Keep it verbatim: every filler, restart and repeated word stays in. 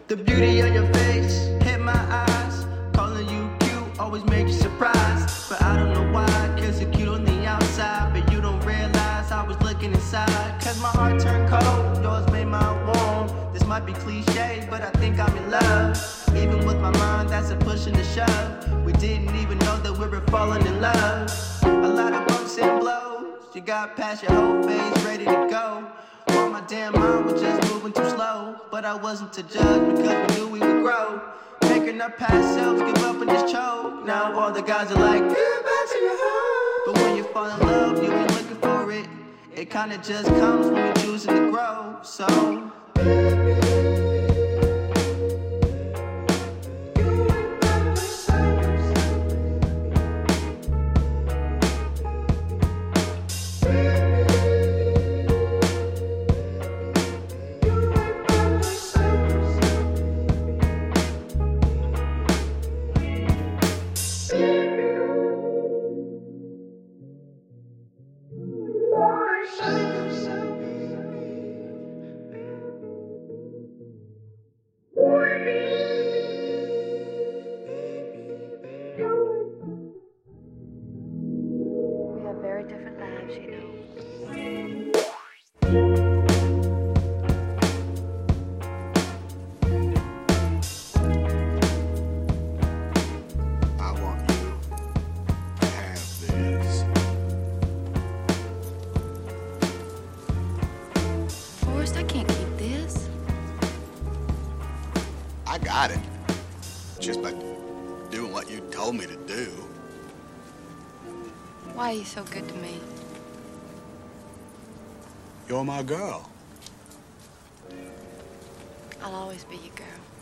The beauty on your face hit my eyes. Calling you cute always make you surprised. But I don't know why, cause you're cute on the outside. But you don't realize I was looking inside. Cause my heart turned cold, yours made mine warm. This might be cliche, but I think I'm in love. Even with my mind, that's a push and a shove. We didn't even know that we were falling in love. A lot of bumps and blows. You got past your whole phase, ready to go. While my damn mind was just moving too slow. But I wasn't to judge because we knew we would grow. Making our past selves give up and just choke. Now all the guys are like, get back to your home. But when you fall in love, you ain't looking for it. It kinda just comes when you're choosing to grow. So, baby, Why are you so good to me? You're my girl. I'll always be your girl.